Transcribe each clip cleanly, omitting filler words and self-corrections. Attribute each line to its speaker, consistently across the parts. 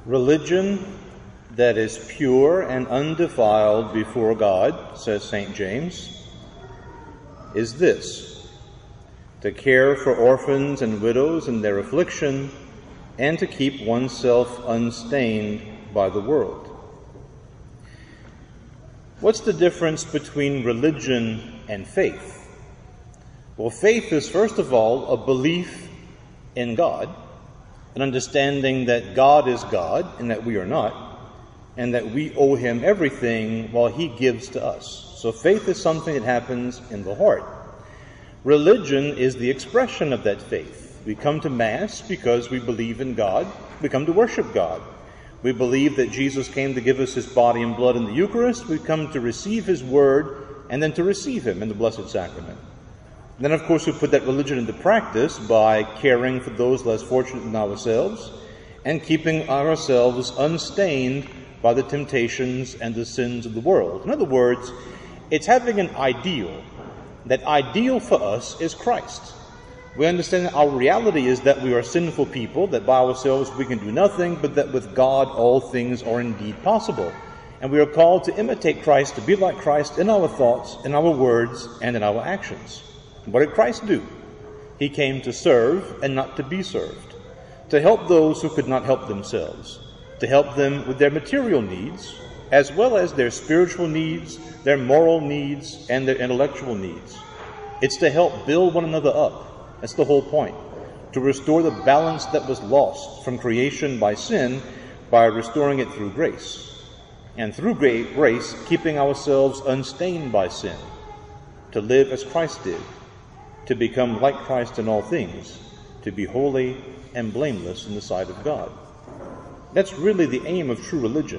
Speaker 1: Religion that is pure and undefiled before God, says St. James, is this: to care for orphans and widows in their affliction, and to keep oneself unstained by the world. What's the difference between religion and faith? Well, faith is, first of all, a belief in God, an understanding that God is God and that we are not, and that we owe Him everything while He gives to us. So faith is something that happens in the heart. Religion is the expression of that faith. We come to Mass because we believe in God. We come to worship God. We believe that Jesus came to give us His body and blood in the Eucharist. We come to receive His Word and then to receive Him in the Blessed Sacrament. Then, of course, we put that religion into practice by caring for those less fortunate than ourselves and keeping ourselves unstained by the temptations and the sins of the world. In other words, it's having an ideal. That ideal for us is Christ. We understand that our reality is that we are sinful people, that by ourselves we can do nothing, but that with God all things are indeed possible. And we are called to imitate Christ, to be like Christ in our thoughts, in our words, and in our actions. What did Christ do? He came to serve and not to be served, to help those who could not help themselves, to help them with their material needs, as well as their spiritual needs, their moral needs, and their intellectual needs. It's to help build one another up. That's the whole point. To restore the balance that was lost from creation by sin by restoring it through grace. And through grace, keeping ourselves unstained by sin. To live as Christ did. To become like Christ in all things. To be holy and blameless in the sight of God. That's really the aim of true religion.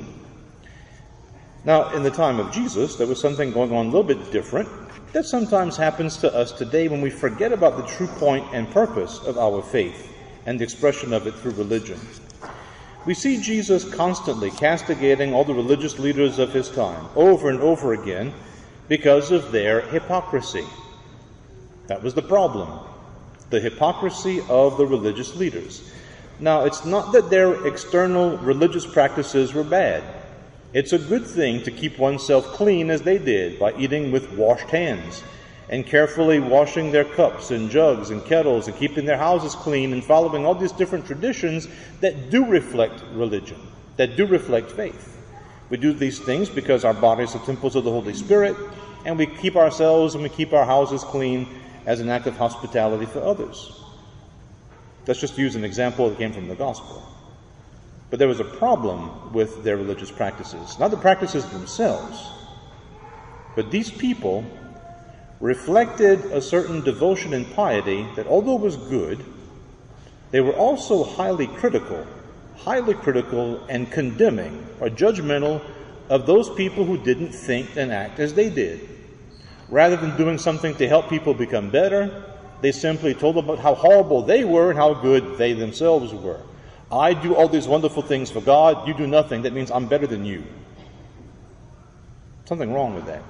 Speaker 1: Now, in the time of Jesus, there was something going on a little bit different. That sometimes happens to us today when we forget about the true point and purpose of our faith and the expression of it through religion. We see Jesus constantly castigating all the religious leaders of His time, over and over again, because of their hypocrisy. That was the problem, the hypocrisy of the religious leaders. Now, it's not that their external religious practices were bad. It's a good thing to keep oneself clean as they did by eating with washed hands and carefully washing their cups and jugs and kettles and keeping their houses clean and following all these different traditions that do reflect religion, that do reflect faith. We do these things because our bodies are temples of the Holy Spirit, and we keep ourselves and we keep our houses clean as an act of hospitality for others. Let's just use an example that came from the Gospel. But there was a problem with their religious practices. Not the practices themselves, but these people reflected a certain devotion and piety that, although it was good, they were also highly critical and condemning or judgmental of those people who didn't think and act as they did. Rather than doing something to help people become better, they simply told them about how horrible they were and how good they themselves were. I do all these wonderful things for God, you do nothing. That means I'm better than you. Something wrong with that.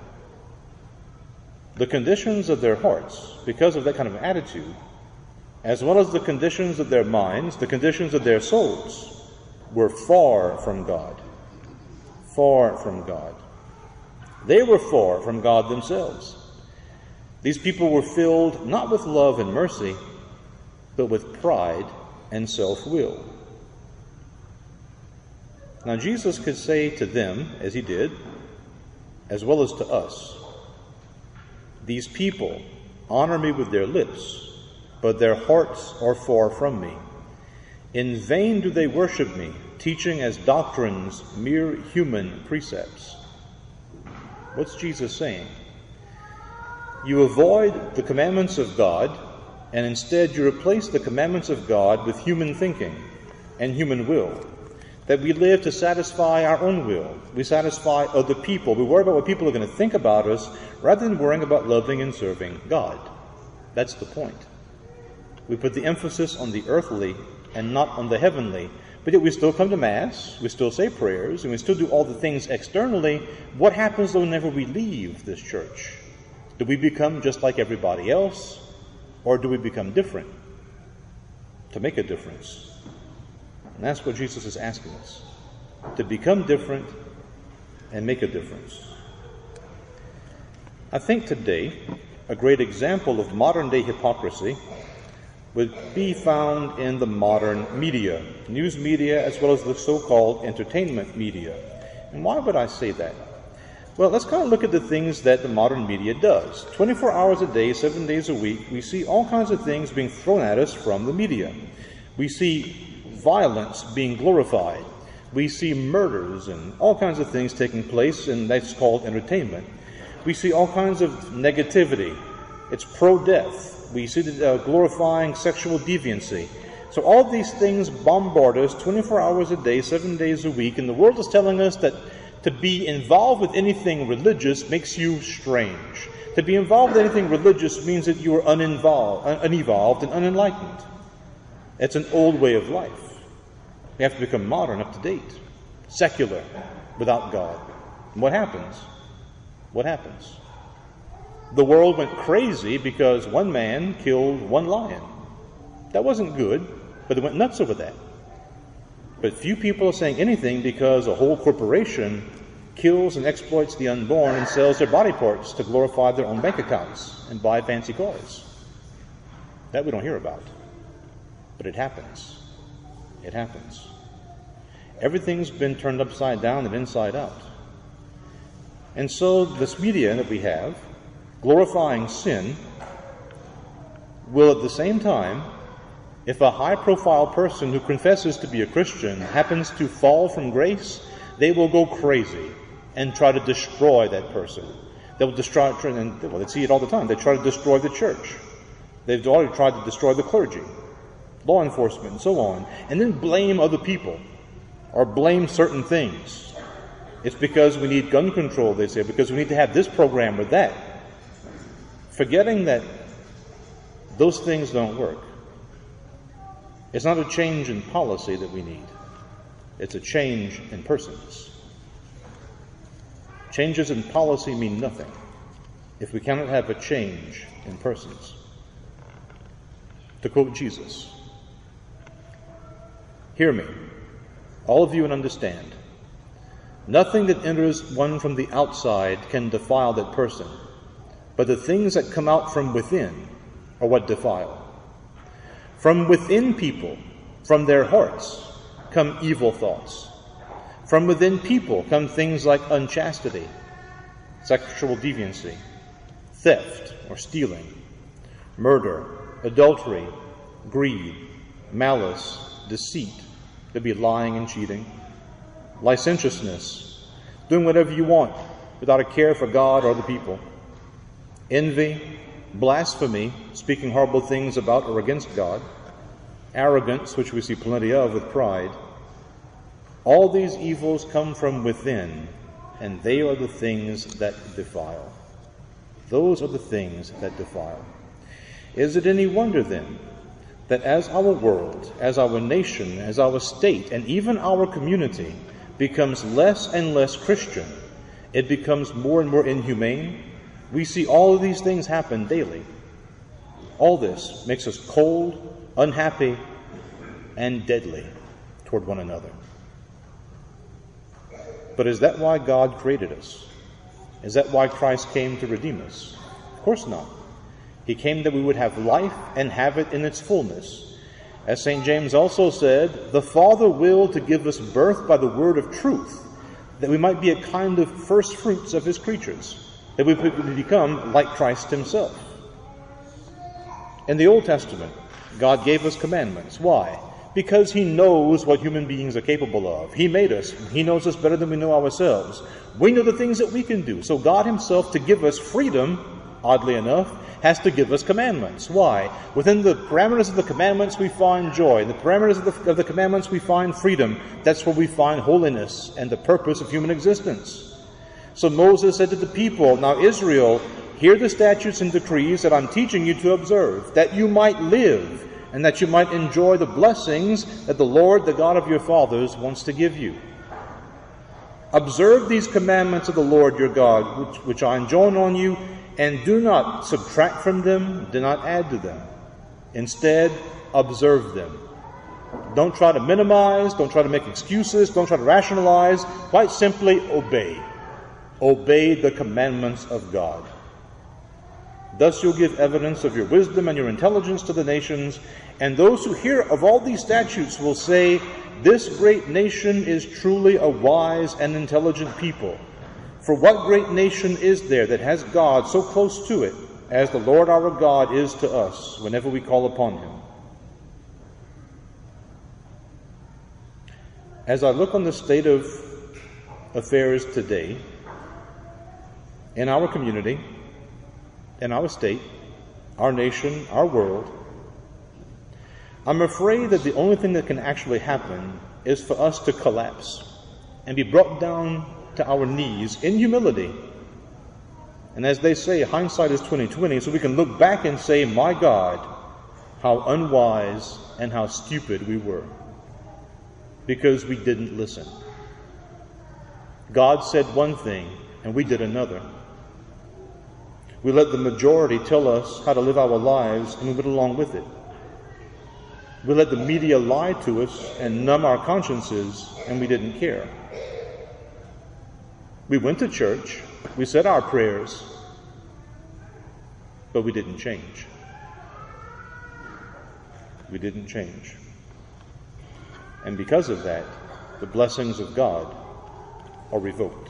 Speaker 1: The conditions of their hearts, because of that kind of attitude, as well as the conditions of their minds, the conditions of their souls, were far from God. Far from God. They were far from God themselves. These people were filled not with love and mercy, but with pride and self-will. Now, Jesus could say to them, as He did, as well as to us, these people honor me with their lips, but their hearts are far from me. In vain do they worship me, teaching as doctrines mere human precepts. What's Jesus saying? You avoid the commandments of God, and instead you replace the commandments of God with human thinking and human will. That we live to satisfy our own will. We satisfy other people. We worry about what people are going to think about us rather than worrying about loving and serving God. That's the point. We put the emphasis on the earthly and not on the heavenly. But yet we still come to Mass, we still say prayers, and we still do all the things externally. What happens whenever we leave this church? Do we become just like everybody else? Or do we become different? To make a difference. And that's what Jesus is asking us, to become different and make a difference. I think today a great example of modern-day hypocrisy would be found in the modern media, news media, as well as the so-called entertainment media. And why would I say that? Well, let's kind of look at the things that the modern media does. 24 hours a day, 7 days a week, we see all kinds of things being thrown at us from the media. We see violence being glorified. We see murders and all kinds of things taking place, and that's called entertainment. We see all kinds of negativity. It's pro-death. We see glorifying sexual deviancy. So all these things bombard us 24 hours a day, 7 days a week, and the world is telling us that to be involved with anything religious makes you strange. To be involved with anything religious means that you are unevolved and unenlightened. It's an old way of life. We have to become modern, up to date, secular, without God. And what happens? What happens? The world went crazy because one man killed one lion. That wasn't good, but they went nuts over that. But few people are saying anything because a whole corporation kills and exploits the unborn and sells their body parts to glorify their own bank accounts and buy fancy cars. That we don't hear about. But it happens. It happens. Everything's been turned upside down and inside out. And so this media that we have, glorifying sin, will at the same time, if a high-profile person who confesses to be a Christian happens to fall from grace, they will go crazy and try to destroy that person. They will destroy, and they see it all the time. They try to destroy the church. They've already tried to destroy the clergy, law enforcement, and so on, and then blame other people or blame certain things. It's because we need gun control, they say, because we need to have this program or that, forgetting that those things don't work. It's not a change in policy that we need. It's a change in persons. Changes in policy mean nothing if we cannot have a change in persons. To quote Jesus, "Hear me, all of you, and understand. Nothing that enters one from the outside can defile that person, but the things that come out from within are what defile. From within people, from their hearts, come evil thoughts. From within people come things like unchastity, sexual deviancy, theft or stealing, murder, adultery, greed, malice, deceit," could be lying and cheating, "licentiousness, doing whatever you want without a care for God or the people, envy, blasphemy, speaking horrible things about or against God, arrogance, which we see plenty of with pride. All these evils come from within, and they are the things that defile." Those are the things that defile. Is it any wonder then that as our world, as our nation, as our state, and even our community becomes less and less Christian, it becomes more and more inhumane? We see all of these things happen daily. All this makes us cold, unhappy, and deadly toward one another. But is that why God created us? Is that why Christ came to redeem us? Of course not. He came that we would have life and have it in its fullness. As St. James also said, "The Father willed to give us birth by the word of truth, that we might be a kind of first fruits of his creatures, that we would become like Christ himself." In the Old Testament, God gave us commandments. Why? Because he knows what human beings are capable of. He made us. He knows us better than we know ourselves. We know the things that we can do. So God himself, to give us freedom, oddly enough, has to give us commandments. Why? Within the parameters of the commandments we find joy. In the parameters of the commandments we find freedom. That's where we find holiness and the purpose of human existence. So Moses said to the people, "Now Israel, hear the statutes and decrees that I'm teaching you to observe, that you might live, and that you might enjoy the blessings that the Lord, the God of your fathers, wants to give you. Observe these commandments of the Lord your God, which I enjoin on you, and do not subtract from them, do not add to them. Instead, observe them, Don't try to minimize. Don't try to make excuses. Don't try to rationalize. Quite simply, obey. Obey the commandments of God. Thus you'll give evidence of your wisdom and your intelligence to the nations, and those who hear of all these statutes will say, this great nation is truly a wise and intelligent people. For what great nation is there that has God so close to it as the Lord our God is to us whenever we call upon him? As I look on the state of affairs today, in our community, in our state, our nation, our world, I'm afraid that the only thing that can actually happen is for us to collapse and be brought down to our knees in humility. And as they say, hindsight is 20/20, so we can look back and say, my God, how unwise and how stupid we were, because we didn't listen. God said one thing and we did another. We let the majority tell us how to live our lives, and we went along with it. We let the media lie to us and numb our consciences, and we didn't care. We went to church, we said our prayers, but we didn't change. We didn't change. And because of that, the blessings of God are revoked.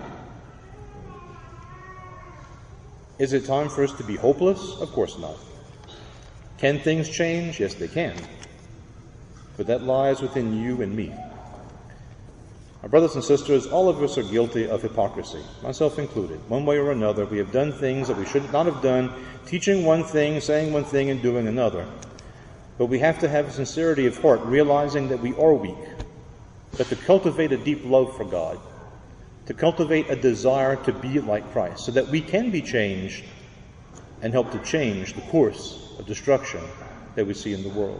Speaker 1: Is it time for us to be hopeless? Of course not. Can things change? Yes, they can. But that lies within you and me. Our brothers and sisters, all of us are guilty of hypocrisy, myself included. One way or another, we have done things that we should not have done, teaching one thing, saying one thing, and doing another. But we have to have sincerity of heart, realizing that we are weak, but to cultivate a deep love for God, to cultivate a desire to be like Christ, so that we can be changed and help to change the course of destruction that we see in the world.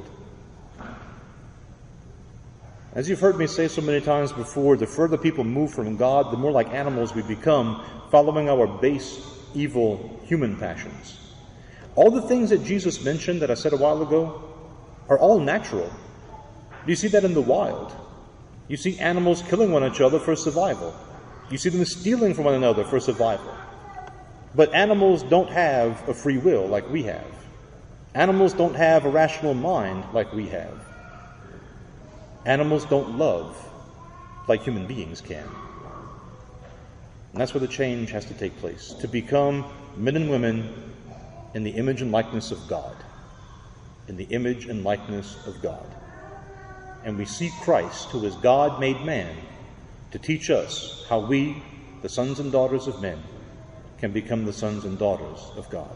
Speaker 1: As you've heard me say so many times before, the further people move from God, the more like animals we become, following our base, evil, human passions. All the things that Jesus mentioned that I said a while ago are all natural. You see that in the wild. You see animals killing one another for survival. You see them stealing from one another for survival. But animals don't have a free will like we have. Animals don't have a rational mind like we have. Animals don't love like human beings can. And that's where the change has to take place, to become men and women in the image and likeness of God. In the image and likeness of God. And we see Christ, who is God made man, to teach us how we, the sons and daughters of men, can become the sons and daughters of God.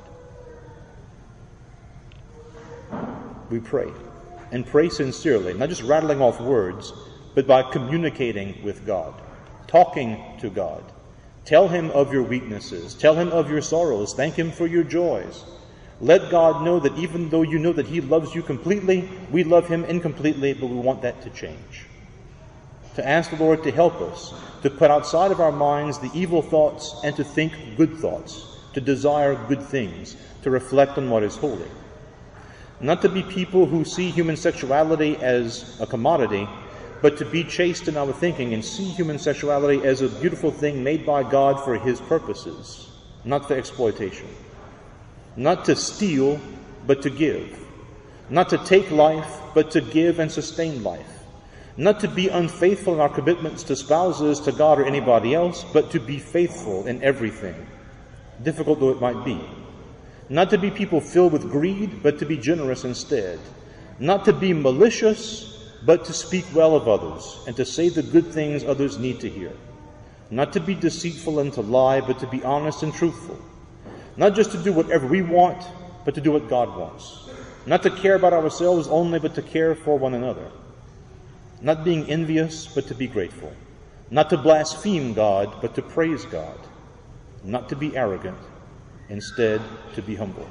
Speaker 1: We pray, and pray sincerely, not just rattling off words, but by communicating with God, talking to God. Tell him of your weaknesses, tell him of your sorrows, thank him for your joys. Let God know that even though you know that he loves you completely, we love him incompletely, but we want that to change. To ask the Lord to help us, to put outside of our minds the evil thoughts and to think good thoughts, to desire good things, to reflect on what is holy. Not to be people who see human sexuality as a commodity, but to be chaste in our thinking and see human sexuality as a beautiful thing made by God for his purposes, not for exploitation. Not to steal, but to give. Not to take life, but to give and sustain life. Not to be unfaithful in our commitments to spouses, to God, or anybody else, but to be faithful in everything, difficult though it might be. Not to be people filled with greed, but to be generous instead. Not to be malicious, but to speak well of others, and to say the good things others need to hear. Not to be deceitful and to lie, but to be honest and truthful. Not just to do whatever we want, but to do what God wants. Not to care about ourselves only, but to care for one another. Not being envious, but to be grateful. Not to blaspheme God, but to praise God. Not to be arrogant, instead to be humble.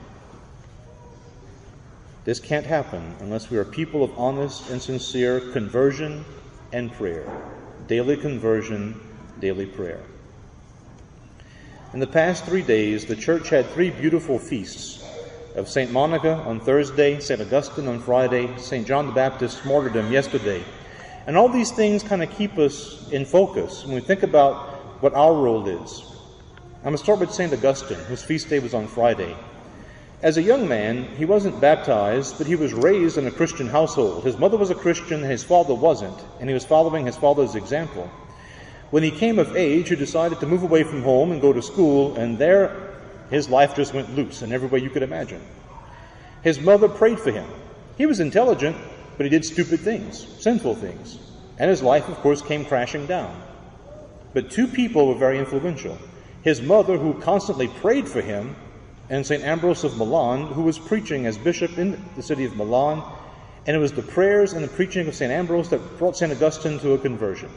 Speaker 1: This can't happen unless we are people of honest and sincere conversion and prayer. Daily conversion, daily prayer. In the past 3 days, the church had 3 beautiful feasts. of St. Monica on Thursday, St. Augustine on Friday, St. John the Baptist's martyrdom yesterday. And all these things kind of keep us in focus when we think about what our role is. I'm going to start with St. Augustine, whose feast day was on Friday. As a young man, he wasn't baptized, but he was raised in a Christian household. His mother was a Christian, and his father wasn't, and he was following his father's example. When he came of age, he decided to move away from home and go to school, and there his life just went loose in every way you could imagine. His mother prayed for him. He was intelligent, but he did stupid things, sinful things, and his life, of course, came crashing down. But two people were very influential. His mother, who constantly prayed for him, and St. Ambrose of Milan, who was preaching as bishop in the city of Milan, and it was the prayers and the preaching of St. Ambrose that brought St. Augustine to a conversion.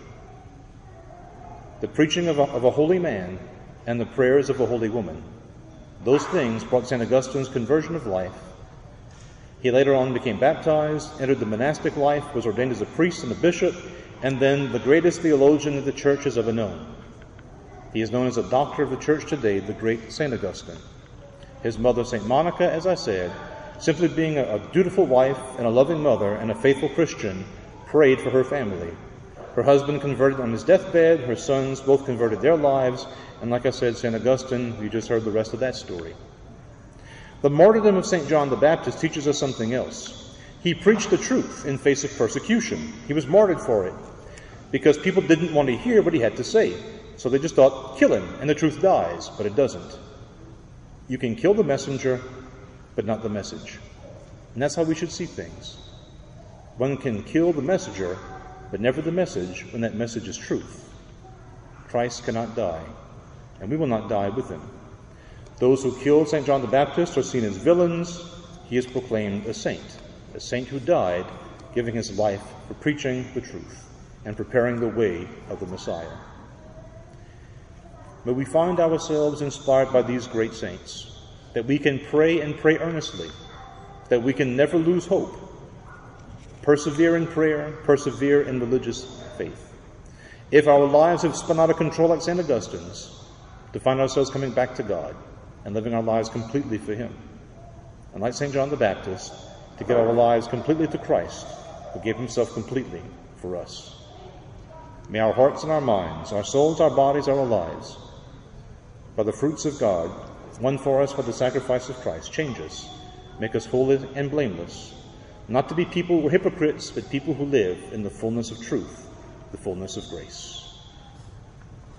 Speaker 1: The preaching of a holy man and the prayers of a holy woman. Those things brought St. Augustine's conversion of life. He later on became baptized, entered the monastic life, was ordained as a priest and a bishop, and then the greatest theologian that the church has ever known. He is known as a doctor of the church today, the great St. Augustine. His mother, St. Monica, as I said, simply being a dutiful wife and a loving mother and a faithful Christian, prayed for her family. Her husband converted on his deathbed, her sons both converted their lives, and like I said, St. Augustine, you just heard the rest of that story. The martyrdom of St. John the Baptist teaches us something else. He preached the truth in face of persecution. He was martyred for it because people didn't want to hear what he had to say. So they just thought, kill him, and the truth dies, but it doesn't. You can kill the messenger, but not the message. And that's how we should see things. One can kill the messenger, but never the message when that message is truth. Christ cannot die, and we will not die with him. Those who killed St. John the Baptist are seen as villains. He is proclaimed a saint who died, giving his life for preaching the truth and preparing the way of the Messiah. May we find ourselves inspired by these great saints, that we can pray and pray earnestly, that we can never lose hope, persevere in prayer, persevere in religious faith. If our lives have spun out of control like St. Augustine's, to find ourselves coming back to God and living our lives completely for him. And like St. John the Baptist, to give our lives completely to Christ, who gave himself completely for us. May our hearts and our minds, our souls, our bodies, our lives, by the fruits of God, won for us by the sacrifice of Christ, change us, make us holy and blameless, not to be people who are hypocrites, but people who live in the fullness of truth, the fullness of grace.